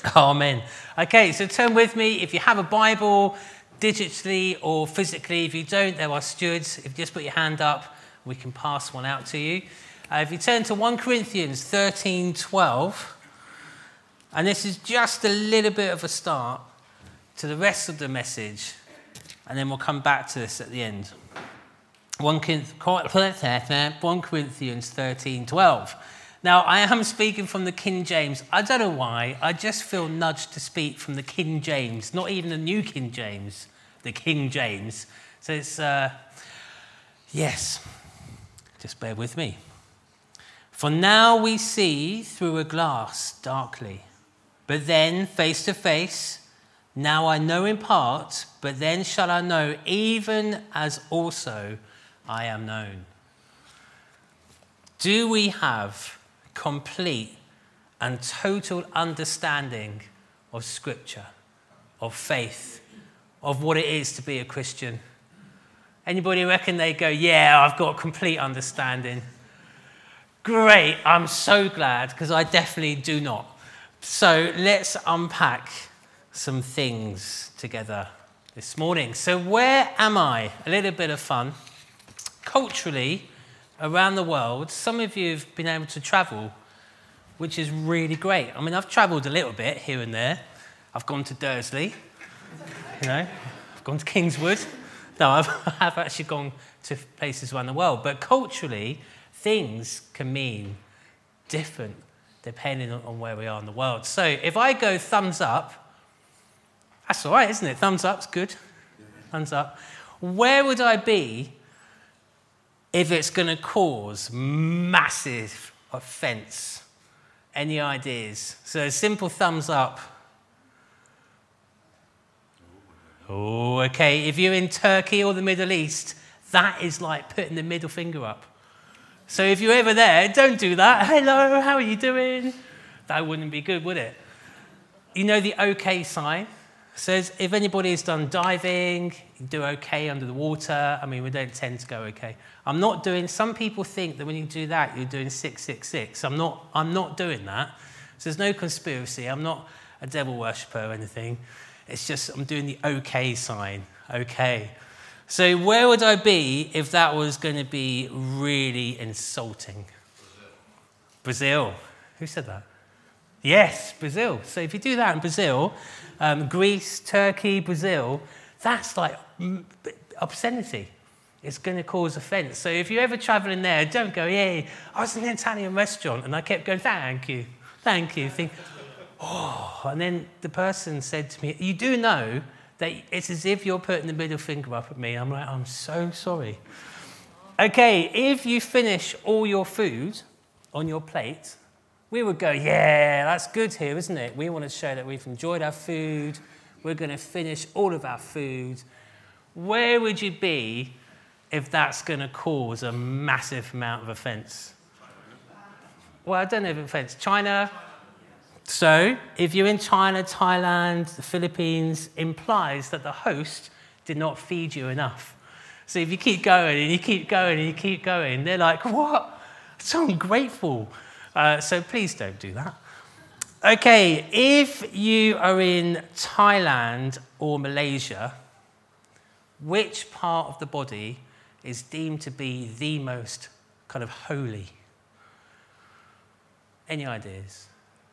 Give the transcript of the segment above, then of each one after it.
Amen. Okay, so turn with me. If you have a Bible, digitally or physically. If you don't, there are stewards. If you just put your hand up, we can pass one out to you. If you turn to 1 Corinthians 13:12, and this is just a little bit of a start to the rest of the message, and then we'll come back to this at the end. 1 Corinthians 13:12. Now, I am speaking from the King James. I don't know why. I just feel nudged to speak from the King James, not even the New King James, the King James. So it's, yes, just bear with me. For now we see through a glass darkly, but then face to face. Now I know in part, but then shall I know, even as also I am known. Do we have complete and total understanding of Scripture, of faith, of what it is to be a Christian? Anybody reckon they go, yeah, I've got complete understanding? Great, I'm so glad, because I definitely do not. So let's unpack some things together this morning. So where am I? A little bit of fun. Culturally, around the world, some of you have been able to travel, which is really great. I mean, I've travelled a little bit here and there. I've gone to Dursley, I've gone to Kingswood. No, I've actually gone to places around the world. But culturally, things can mean different depending on where we are in the world. So if I go thumbs up, that's all right, isn't it? Thumbs up's good. Thumbs up. Where would I be if it's going to cause massive offence? Any ideas? So a simple thumbs up. Oh, okay. If you're in Turkey or the Middle East, that is like putting the middle finger up. So if you're ever there, don't do that. Hello, how are you doing? That wouldn't be good, would it? You know the OK sign? Says if anybody has done diving, you do okay under the water. I mean, we don't tend to go okay. I'm not doing, some people think that when you do that, you're doing 666. I'm not doing that. So there's no conspiracy. I'm not a devil worshipper or anything. It's just I'm doing the okay sign. Okay. So where would I be if that was going to be really insulting? Brazil. Who said that? Yes, Brazil. So if you do that in Brazil, Greece, Turkey, Brazil, that's like obscenity. It's going to cause offence. So if you're ever travelling there, don't go, yay, I was in an Italian restaurant and I kept going, thank you. Think, oh. And then the person said to me, you do know that it's as if you're putting the middle finger up at me. I'm like, I'm so sorry. Okay, if you finish all your food on your plate, we would go, yeah, that's good here, isn't it? We want to show that we've enjoyed our food. We're going to finish all of our food. Where would you be if that's going to cause a massive amount of offence? Well, I don't know if offence. China. So if you're in China, Thailand, the Philippines, implies that the host did not feed you enough. So if you keep going and you keep going and you keep going, they're like, what? So ungrateful. So please don't do that. Okay, if you are in Thailand or Malaysia, which part of the body is deemed to be the most kind of holy? Any ideas?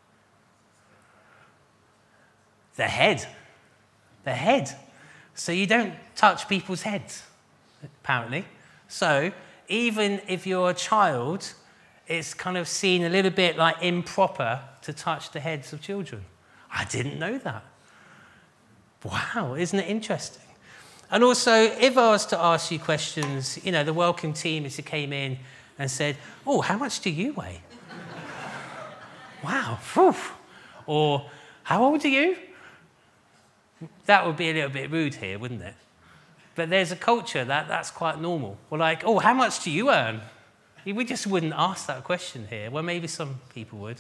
The head. The head. So you don't touch people's heads, apparently. So even if you're a child, it's kind of seen a little bit like improper to touch the heads of children. I didn't know that. Wow, isn't it interesting? And also, if I was to ask you questions, the welcome team, as you came in and said, oh, how much do you weigh? Wow, whew. Or how old are you? That would be a little bit rude here, wouldn't it? But there's a culture that's quite normal. We're like, oh, how much do you earn? We just wouldn't ask that question here. Well, maybe some people would.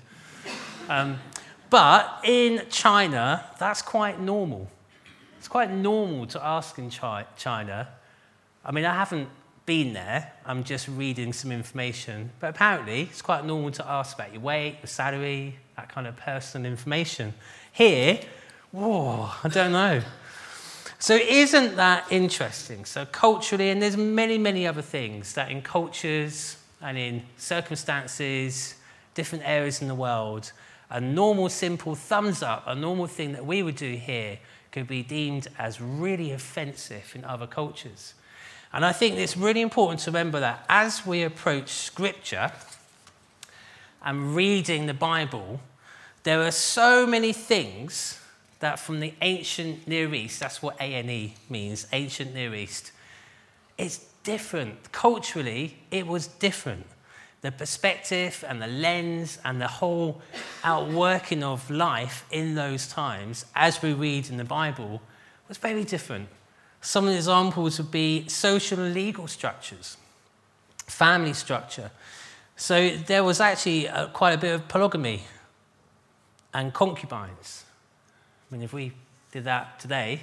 But in China, that's quite normal. It's quite normal to ask in China. I mean, I haven't been there. I'm just reading some information. But apparently, it's quite normal to ask about your weight, your salary, that kind of personal information. Here, whoa, I don't know. So isn't that interesting? So culturally, and there's many, many other things that in cultures and in circumstances, different areas in the world, a normal, simple thumbs up, a normal thing that we would do here could be deemed as really offensive in other cultures. And I think it's really important to remember that as we approach Scripture and reading the Bible, there are so many things that from the ancient Near East, that's what ANE means, ancient Near East, it's different. Culturally, it was different. The perspective and the lens and the whole outworking of life in those times, as we read in the Bible, was very different. Some of the examples would be social and legal structures, family structure. So there was actually quite a bit of polygamy and concubines. I mean, if we did that today,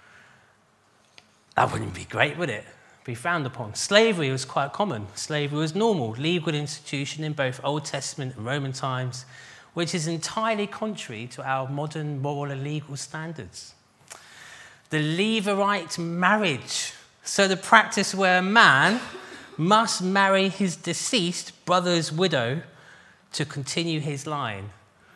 that wouldn't be great, would it? Be frowned upon. Slavery was quite common. Slavery was normal, legal institution in both Old Testament and Roman times, which is entirely contrary to our modern moral and legal standards. The Levirate marriage, so the practice where a man must marry his deceased brother's widow to continue his line.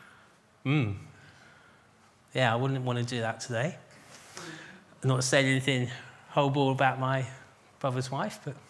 Yeah, I wouldn't want to do that today. I'm not saying anything horrible about my brother's wife, but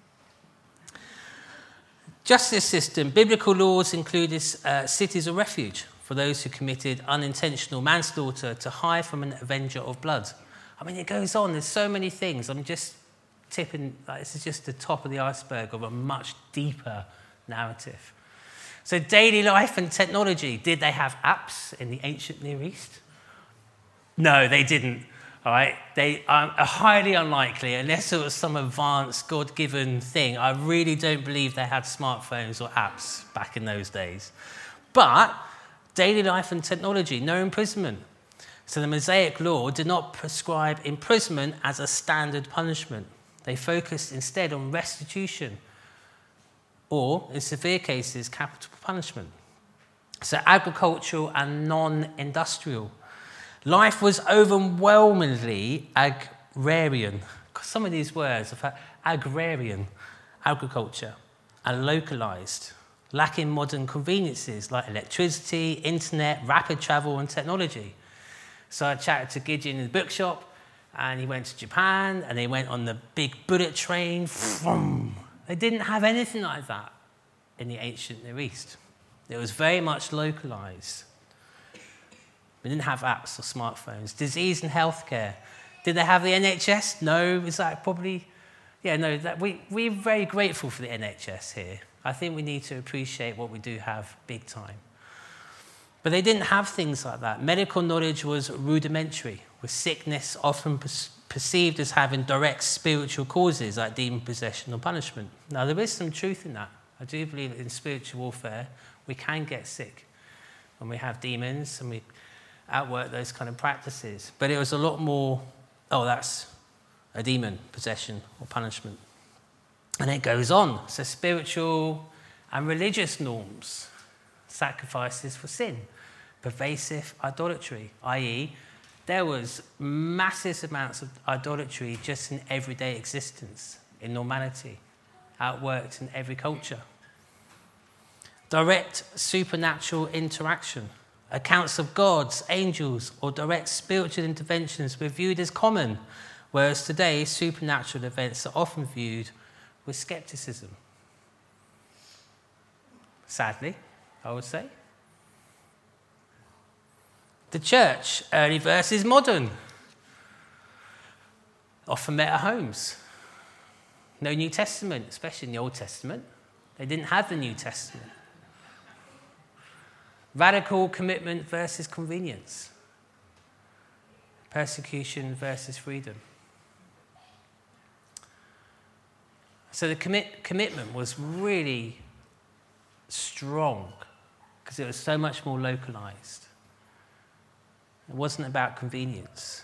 justice system. Biblical laws included cities of refuge for those who committed unintentional manslaughter to hide from an avenger of blood. I mean, it goes on. There's so many things. I'm just tipping, this is just the top of the iceberg of a much deeper narrative. So daily life and technology. Did they have apps in the ancient Near East? No, they didn't. All right, they are highly unlikely, unless it was some advanced, God-given thing. I really don't believe they had smartphones or apps back in those days. But daily life and technology, no imprisonment. So the Mosaic law did not prescribe imprisonment as a standard punishment. They focused instead on restitution or, in severe cases, capital punishment. So agricultural and non-industrial. Life was overwhelmingly agrarian. Some of these words, in fact, agrarian, agriculture, and localized, lacking modern conveniences like electricity, internet, rapid travel, and technology. So I chatted to Gideon in the bookshop, and he went to Japan, and they went on the big bullet train. They didn't have anything like that in the ancient Near East. It was very much localized. We didn't have apps or smartphones. Disease and healthcare. Did they have the NHS? No. Is that probably... Yeah, no. We're very grateful for the NHS here. I think we need to appreciate what we do have big time. But they didn't have things like that. Medical knowledge was rudimentary, with sickness often perceived as having direct spiritual causes like demon possession or punishment. Now, there is some truth in that. I do believe that in spiritual warfare, we can get sick when we have demons and we outwork those kind of practices. But it was a lot more, that's a demon possession or punishment. And it goes on. So spiritual and religious norms, sacrifices for sin, pervasive idolatry, i.e., there was massive amounts of idolatry just in everyday existence, in normality, outworked in every culture. Direct supernatural interaction. Accounts of gods, angels, or direct spiritual interventions were viewed as common, whereas today supernatural events are often viewed with skepticism. Sadly, I would say. The church, early versus modern, often met at homes. No New Testament, especially in the Old Testament. They didn't have the New Testament. Radical commitment versus convenience. Persecution versus freedom. So the commitment was really strong because it was so much more localized. It wasn't about convenience.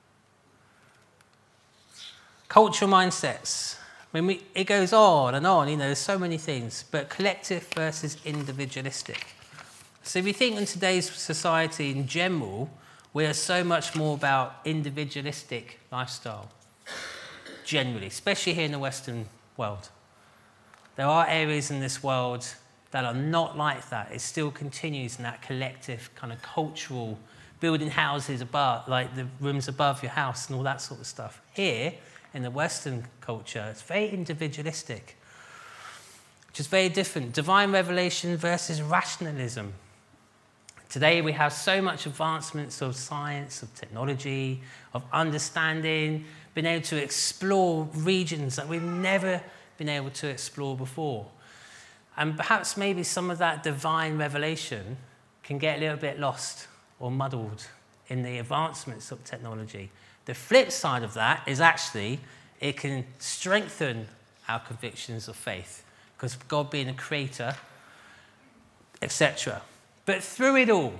Cultural mindsets. I mean, it goes on and on, there's so many things, but collective versus individualistic. So if you think in today's society in general, we are so much more about individualistic lifestyle, generally, especially here in the Western world. There are areas in this world that are not like that. It still continues in that collective kind of cultural, building houses above, like the rooms above your house and all that sort of stuff. Here, in the Western culture, it's very individualistic, which is very different. Divine revelation versus rationalism. Today we have so much advancements of science, of technology, of understanding, being able to explore regions that we've never been able to explore before. And perhaps maybe some of that divine revelation can get a little bit lost or muddled in the advancements of technology. The flip side of that is actually it can strengthen our convictions of faith, because God being a creator, etc. But through it all,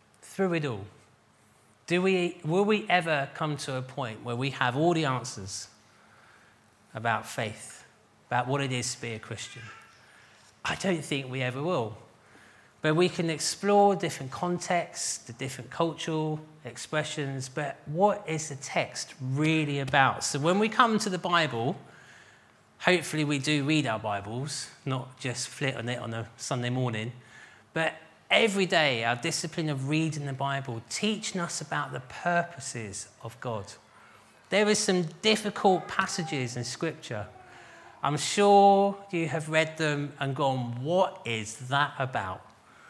will we ever come to a point where we have all the answers about faith, about what it is to be a Christian? I don't think we ever will. But we can explore different contexts, the different cultural expressions, but what is the text really about? So when we come to the Bible, hopefully we do read our Bibles, not just flit on it on a Sunday morning, but every day our discipline of reading the Bible, teaching us about the purposes of God. There are some difficult passages in Scripture. I'm sure you have read them and gone, what is that about?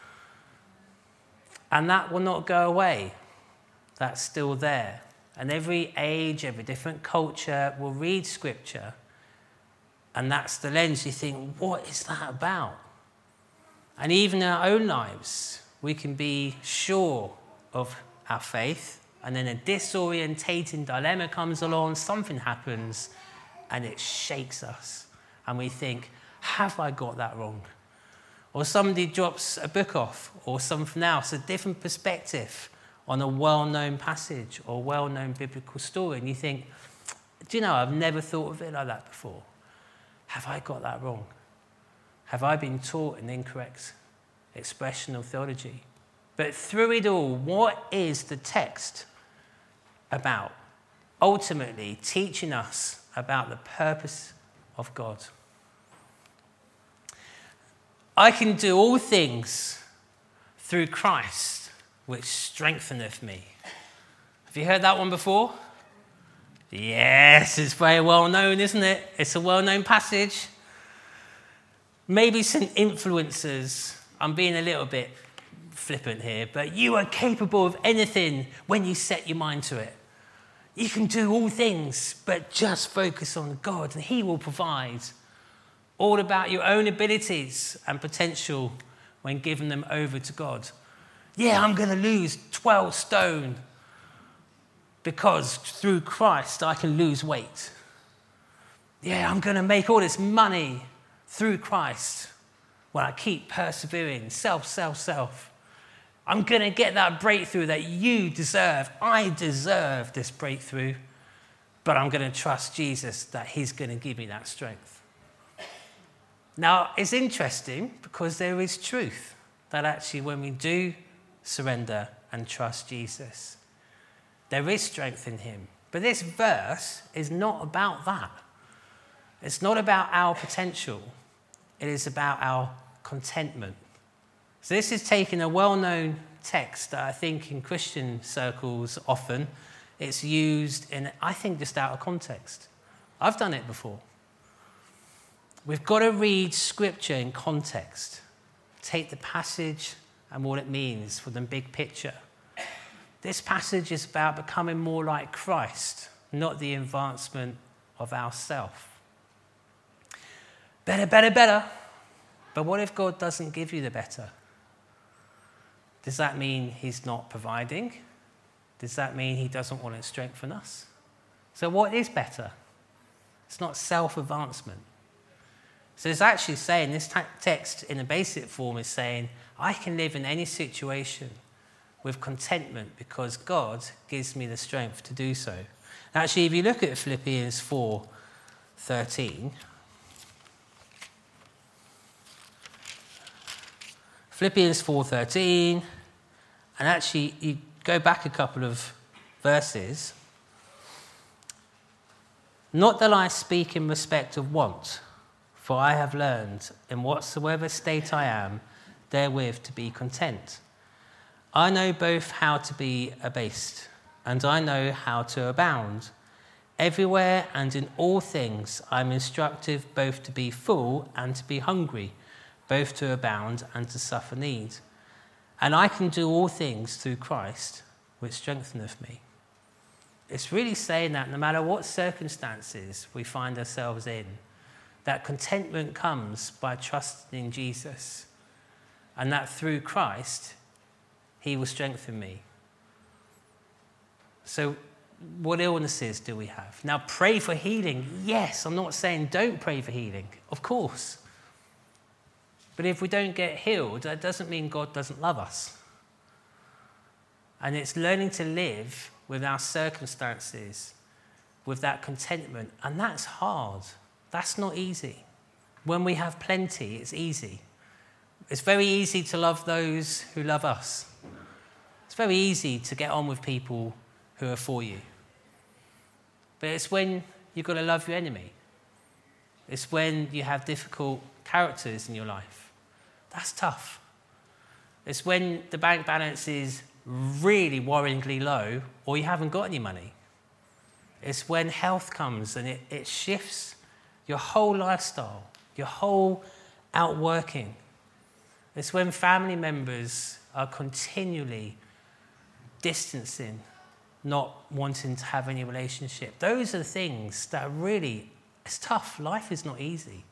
And that will not go away. That's still there. And every age, every different culture will read Scripture, and that's the lens. You think, what is that about? And even in our own lives, we can be sure of our faith, and then a disorientating dilemma comes along, something happens, and it shakes us. And we think, have I got that wrong? Or somebody drops a book off, or something else, a different perspective on a well-known passage or well-known biblical story. And you think, do you know, I've never thought of it like that before. Have I got that wrong? Have I been taught an incorrect expression of theology? But through it all, what is the text about? Ultimately, teaching us about the purpose of God. I can do all things through Christ, which strengtheneth me. Have you heard that one before? Yes, it's very well known, isn't it? It's a well-known passage. Maybe some influencers, I'm being a little bit flippant here, but you are capable of anything when you set your mind to it. You can do all things, but just focus on God and He will provide. All about your own abilities and potential when giving them over to God. Yeah, I'm going to lose 12 stone because through Christ I can lose weight. Yeah, I'm going to make all this money through Christ when I keep persevering. Self. I'm going to get that breakthrough that you deserve. I deserve this breakthrough, but I'm going to trust Jesus that He's going to give me that strength. Now, it's interesting because there is truth that actually when we do surrender and trust Jesus, there is strength in Him. But this verse is not about that. It's not about our potential. It is about our contentment. So this is taking a well-known text that I think in Christian circles often it's used in, I think, just out of context. I've done it before. We've got to read Scripture in context. Take the passage and what it means for the big picture. This passage is about becoming more like Christ, not the advancement of ourself. Better. But what if God doesn't give you the better? Does that mean He's not providing? Does that mean He doesn't want to strengthen us? So what is better? It's not self-advancement. So it's actually saying, this text in a basic form is saying, I can live in any situation with contentment because God gives me the strength to do so. Actually, if you look at Philippians 4:13, Philippians 4:13, and actually you go back a couple of verses. Not that I speak in respect of want, for I have learned in whatsoever state I am, therewith to be content. I know both how to be abased, and I know how to abound. Everywhere and in all things I am instructed both to be full and to be hungry, both to abound and to suffer need. And I can do all things through Christ, which strengtheneth me. It's really saying that no matter what circumstances we find ourselves in, that contentment comes by trusting in Jesus, and that through Christ, he will strengthen me. So what illnesses do we have? Now, pray for healing. Yes, I'm not saying don't pray for healing. Of course. But if we don't get healed, that doesn't mean God doesn't love us. And it's learning to live with our circumstances, with that contentment. And that's hard. That's not easy. When we have plenty, it's easy. It's very easy to love those who love us. It's very easy to get on with people who are for you. But it's when you've got to love your enemy. It's when you have difficult characters in your life. That's tough. It's when the bank balance is really worryingly low or you haven't got any money. It's when health comes and it shifts your whole lifestyle, your whole outworking. It's when family members are continually distancing, not wanting to have any relationship. Those are the things that are really, it's tough. Life is not easy.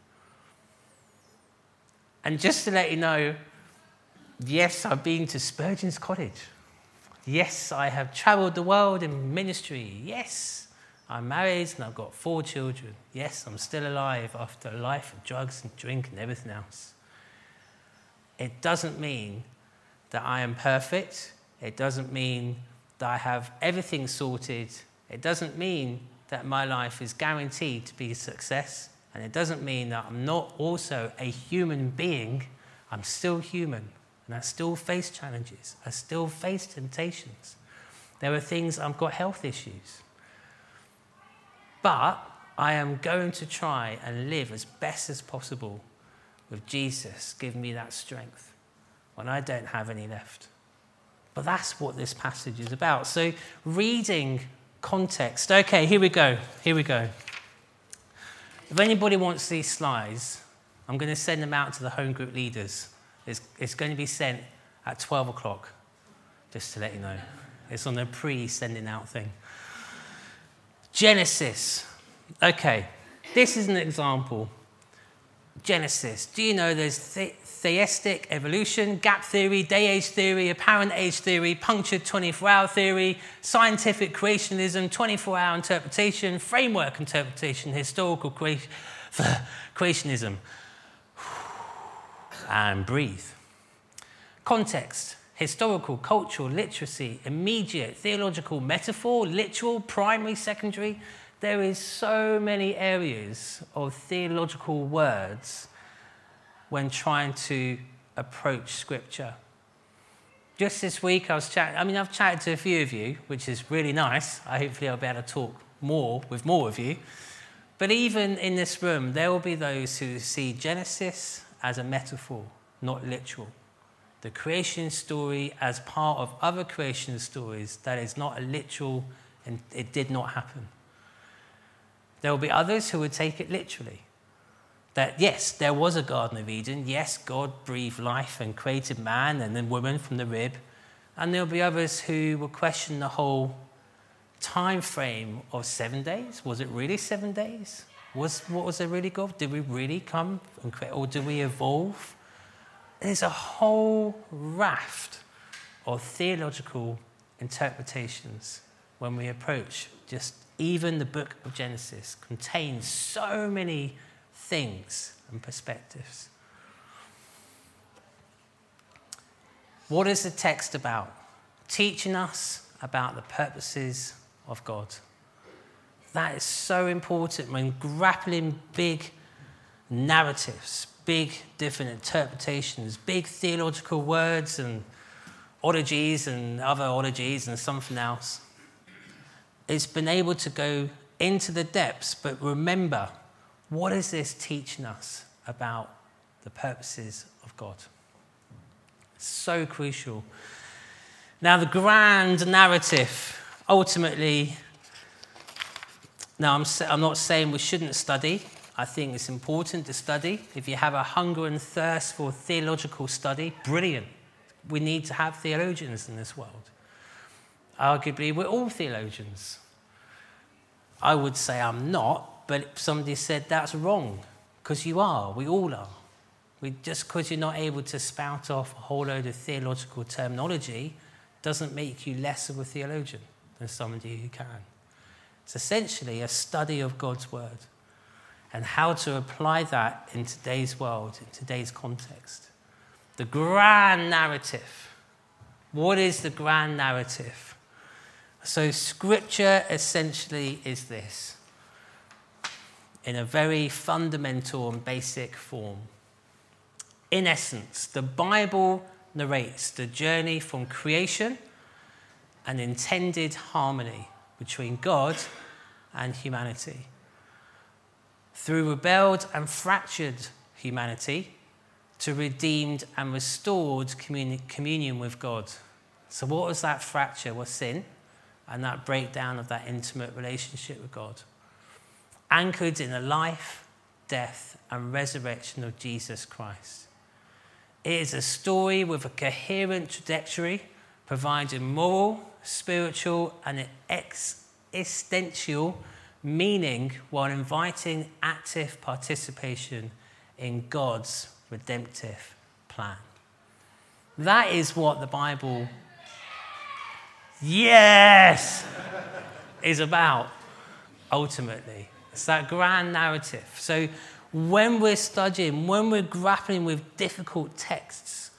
And just to let you know, yes, I've been to Spurgeon's Cottage. Yes, I have travelled the world in ministry. Yes, I'm married and I've got 4 children. Yes, I'm still alive after a life of drugs and drink and everything else. It doesn't mean that I am perfect. It doesn't mean that I have everything sorted. It doesn't mean that my life is guaranteed to be a success. And it doesn't mean that I'm not also a human being. I'm still human. And I still face challenges. I still face temptations. There are things, I've got health issues. But I am going to try and live as best as possible with Jesus giving me that strength when I don't have any left. But that's what this passage is about. So reading context. Okay, here we go. If anybody wants these slides, I'm going to send them out to the home group leaders. It's going to be sent at 12 o'clock, just to let you know. It's on the pre-sending out thing. Genesis. Okay, this is an example. Genesis. Do you know there's theistic evolution, gap theory, day-age theory, apparent age theory, punctured 24-hour theory, scientific creationism, 24-hour interpretation, framework interpretation, historical creationism. And breathe. Context. Historical, cultural, literacy, immediate, theological, metaphor, literal, primary, secondary. There is so many areas of theological words when trying to approach Scripture. Just this week I've chatted to a few of you, which is really nice. Hopefully I'll be able to talk with more of you. But even in this room, there will be those who see Genesis as a metaphor, not literal. The creation story as part of other creation stories that is not a literal and it did not happen. There will be others who would take it literally. That yes, there was a Garden of Eden. Yes, God breathed life and created man and then woman from the rib. And there will be others who will question the whole time frame of 7 days. Was it really 7 days? What was there really God? Did we really come and create, or did we evolve? There's a whole raft of theological interpretations when we approach just even the book of Genesis contains so many things and perspectives. What is the text about? Teaching us about the purposes of God. That is so important when grappling big narratives, big different interpretations, big theological words and ologies and other ologies and something else. It's been able to go into the depths, but remember, what is this teaching us about the purposes of God? So crucial. Now, the grand narrative, ultimately, now I'm not saying we shouldn't study. I think it's important to study. If you have a hunger and thirst for theological study, brilliant. We need to have theologians in this world. Arguably, we're all theologians. I would say I'm not, but somebody said that's wrong, because you are. We all are. Just because you're not able to spout off a whole load of theological terminology doesn't make you less of a theologian than somebody who can. It's essentially a study of God's word and how to apply that in today's world, in today's context. The grand narrative. What is the grand narrative? So Scripture essentially is this, in a very fundamental and basic form. In essence, the Bible narrates the journey from creation and intended harmony between God and humanity. Through rebelled and fractured humanity to redeemed and restored communion with God. So what was that fracture? Was sin and that breakdown of that intimate relationship with God. Anchored in the life, death, and resurrection of Jesus Christ. It is a story with a coherent trajectory, providing moral, spiritual, and existential meaning while inviting active participation in God's redemptive plan. That is what the Bible, yes, is about, ultimately. It's that grand narrative. So when we're studying, when we're grappling with difficult texts,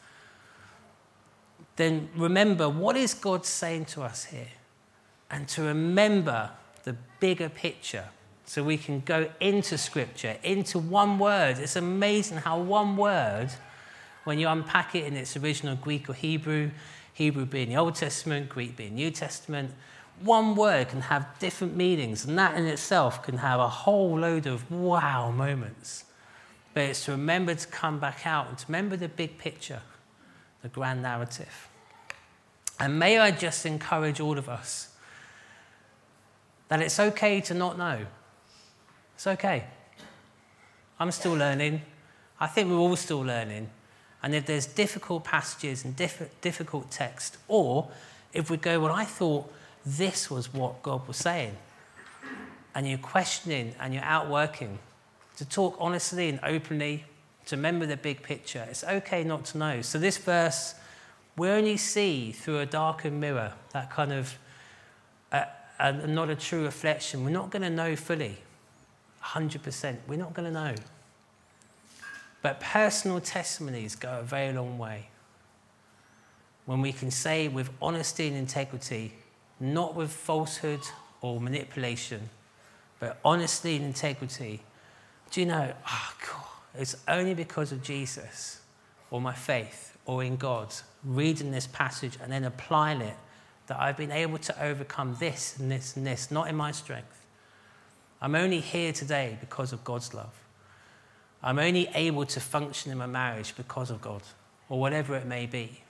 then remember, what is God saying to us here? And to remember the bigger picture so we can go into Scripture, into one word. It's amazing how one word, when you unpack it in its original Greek or Hebrew, Hebrew being the Old Testament, Greek being New Testament, one word can have different meanings, and that in itself can have a whole load of wow moments. But it's to remember to come back out and to remember the big picture, the grand narrative. And may I just encourage all of us that it's okay to not know. It's okay. I'm still learning. I think we're all still learning. And if there's difficult passages and difficult text, or if we go, well, I thought this was what God was saying, and you're questioning and you're outworking, to talk honestly and openly, to remember the big picture. It's okay not to know. So this verse, we only see through a darkened mirror, that kind of not a true reflection. We're not going to know fully, 100%. We're not going to know. But personal testimonies go a very long way. When we can say with honesty and integrity, not with falsehood or manipulation, but honesty and integrity. Do you know, oh God, it's only because of Jesus or my faith or in God, reading this passage and then applying it, that I've been able to overcome this and this and this, not in my strength. I'm only here today because of God's love. I'm only able to function in my marriage because of God, or whatever it may be.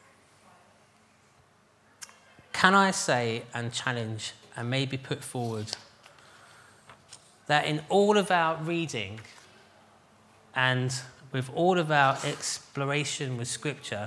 Can I say and challenge and maybe put forward that in all of our reading and with all of our exploration with Scripture,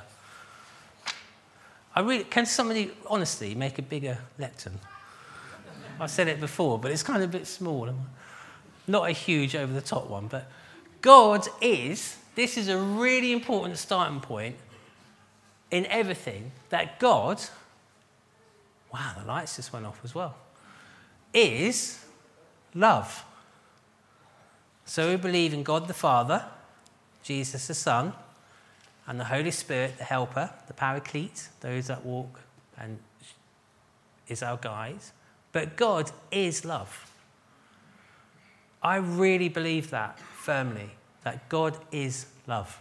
can somebody honestly make a bigger lectern? I've said it before, but it's kind of a bit small. Not a huge over-the-top one, but God is, this is a really important starting point in everything, that God, wow, the lights just went off as well, is love. So we believe in God the Father, Jesus the Son, and the Holy Spirit, the Helper, the Paraclete, those that walk and is our guide. But God is love. I really believe that firmly, that God is love.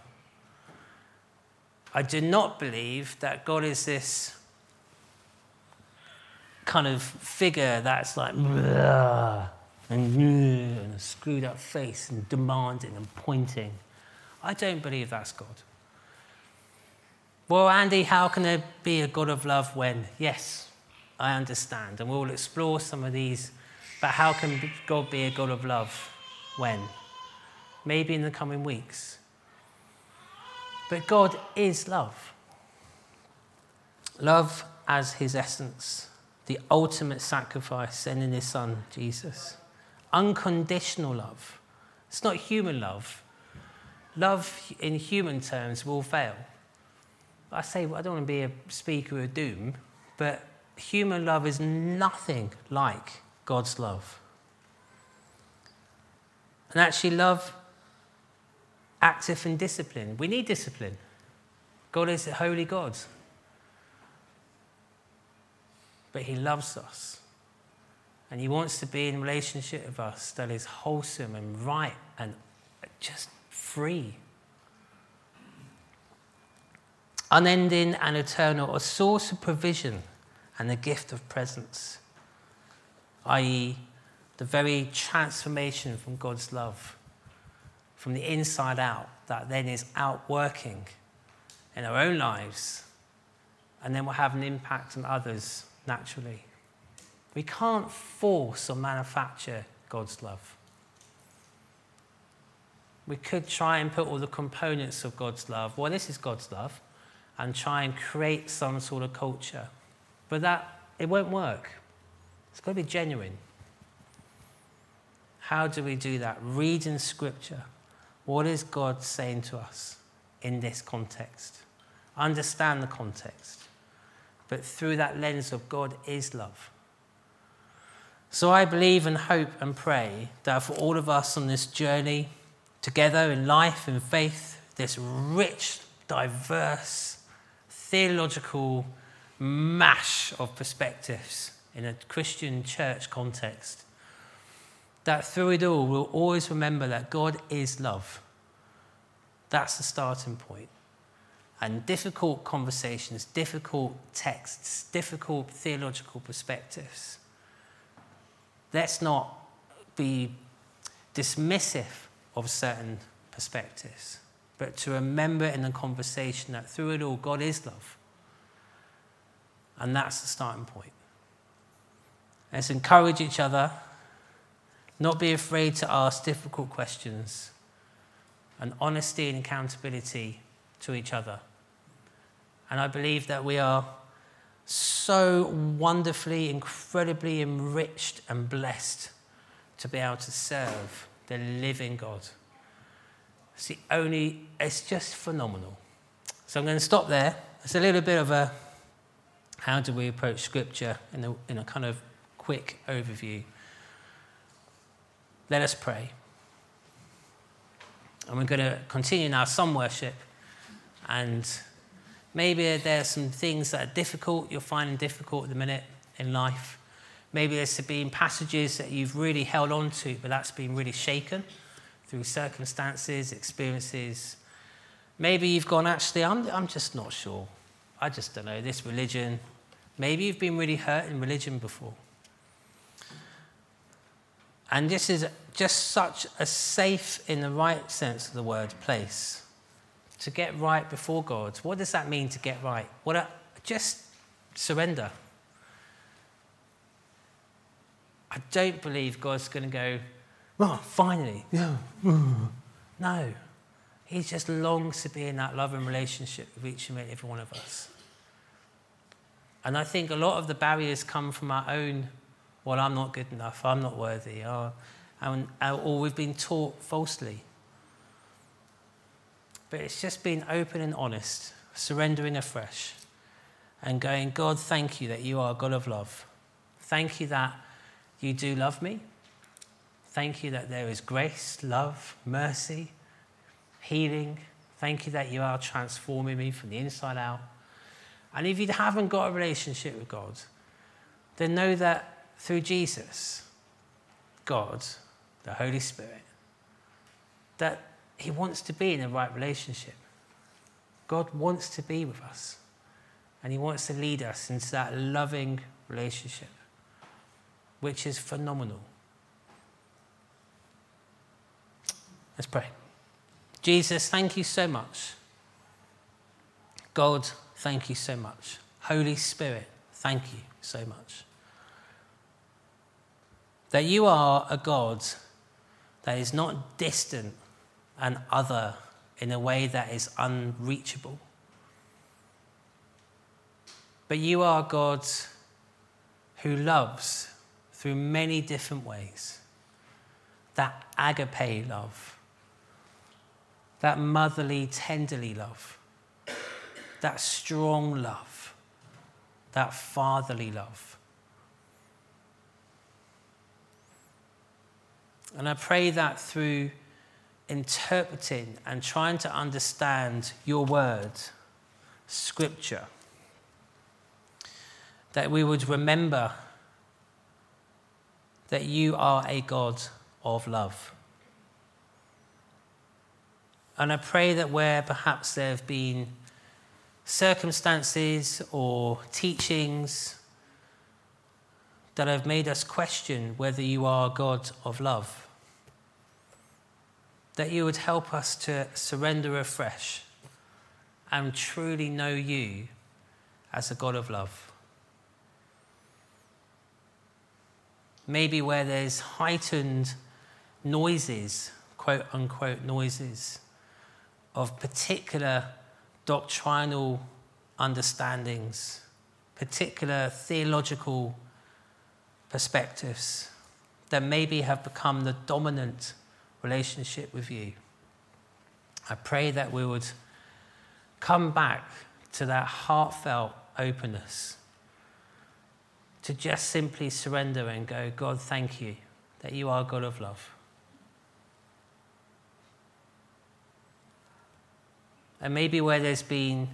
I do not believe that God is this kind of figure that's like and a screwed up face and demanding and pointing. I don't believe that's God. Well, Andy, how can there be a God of love when? Yes, I understand, and we'll explore some of these, but how can God be a God of love when? Maybe in the coming weeks. But God is love. Love as his essence, the ultimate sacrifice, sending his son, Jesus. Unconditional love. It's not human love. Love in human terms will fail. I say, I don't want to be a speaker of doom, but human love is nothing like God's love. And actually, love active in discipline. We need discipline. God is a holy God. But he loves us. And he wants to be in a relationship with us that is wholesome and right and just free. Unending and eternal, a source of provision and a gift of presence, i.e., the very transformation from God's love, from the inside out, that then is outworking in our own lives, and then will have an impact on others naturally. We can't force or manufacture God's love. We could try and put all the components of God's love, well, this is God's love, and try and create some sort of culture. But it won't work. It's got to be genuine. How do we do that? Read in Scripture. What is God saying to us in this context? Understand the context. But through that lens of God is love. So I believe and hope and pray that for all of us on this journey together in life and faith, this rich, diverse, theological mash of perspectives in a Christian church context, that through it all we'll always remember that God is love. That's the starting point. And difficult conversations, difficult texts, difficult theological perspectives, let's not be dismissive of certain perspectives, but to remember in the conversation that through it all, God is love. And that's the starting point. Let's encourage each other, not be afraid to ask difficult questions, and honesty and accountability to each other. And I believe that we are so wonderfully, incredibly enriched and blessed to be able to serve the living God. It's just phenomenal. So I'm going to stop there. It's a little bit of a how do we approach Scripture in a kind of quick overview. Let us pray. And we're going to continue now some worship. And maybe there's some things that are difficult, you're finding difficult at the minute in life. Maybe there's been passages that you've really held on to, but that's been really shaken through circumstances, experiences. Maybe you've gone, actually, I'm just not sure. I just don't know, this religion. Maybe you've been really hurt in religion before. And this is just such a safe, in the right sense of the word, place to get right before God. What does that mean to get right? Just surrender. I don't believe God's going to go, oh, finally. No. He just longs to be in that loving relationship with each and every one of us. And I think a lot of the barriers come from our own, well, I'm not good enough, I'm not worthy, or we've been taught falsely. But it's just being open and honest, surrendering afresh, and going, God, thank you that you are a God of love. Thank you that you do love me. Thank you that there is grace, love, mercy, healing. Thank you that you are transforming me from the inside out. And if you haven't got a relationship with God, then know that through Jesus, God, the Holy Spirit, that he wants to be in a right relationship. God wants to be with us. And he wants to lead us into that loving relationship, which is phenomenal. Let's pray. Jesus, thank you so much. God, thank you so much. Holy Spirit, thank you so much. That you are a God that is not distant and other in a way that is unreachable. But you are God who loves through many different ways. That agape love, that motherly, tenderly love, that strong love, that fatherly love. And I pray that through interpreting and trying to understand your word, scripture, that we would remember that you are a God of love. And I pray that where perhaps there have been circumstances or teachings that have made us question whether you are a God of love, that you would help us to surrender afresh and truly know you as a God of love. Maybe where there's heightened noises, quote unquote noises, of particular doctrinal understandings, particular theological perspectives that maybe have become the dominant relationship with you. I pray that we would come back to that heartfelt openness, to just simply surrender and go, God, thank you that you are a God of love. And maybe where there's been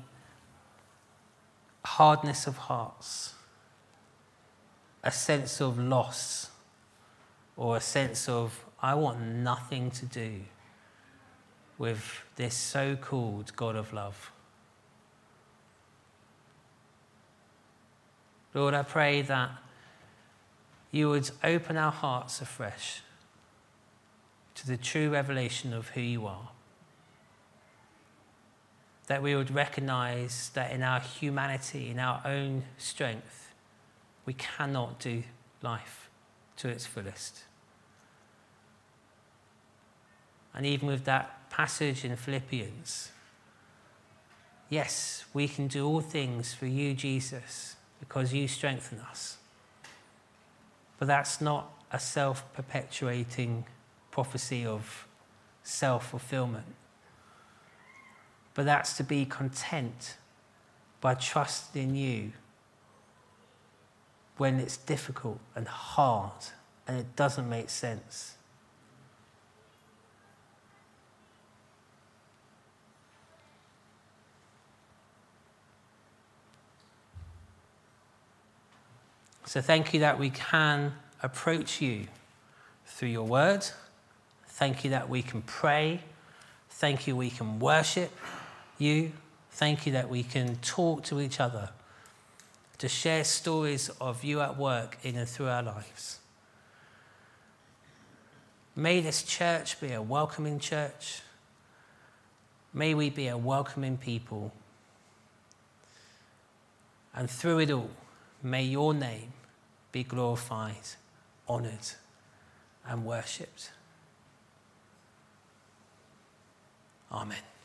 hardness of hearts, a sense of loss, or a sense of, I want nothing to do with this so-called God of love. Lord, I pray that you would open our hearts afresh to the true revelation of who you are. That we would recognize that in our humanity, in our own strength, we cannot do life to its fullest. And even with that passage in Philippians, yes, we can do all things for you, Jesus, because you strengthen us. But that's not a self-perpetuating prophecy of self-fulfillment. But that's to be content by trusting in you when it's difficult and hard and it doesn't make sense. So thank you that we can approach you through your word. Thank you that we can pray. Thank you we can worship you. Thank you that we can talk to each other, to share stories of you at work in and through our lives. May this church be a welcoming church. May we be a welcoming people. And through it all, may your name be glorified, honoured, and worshipped. Amen.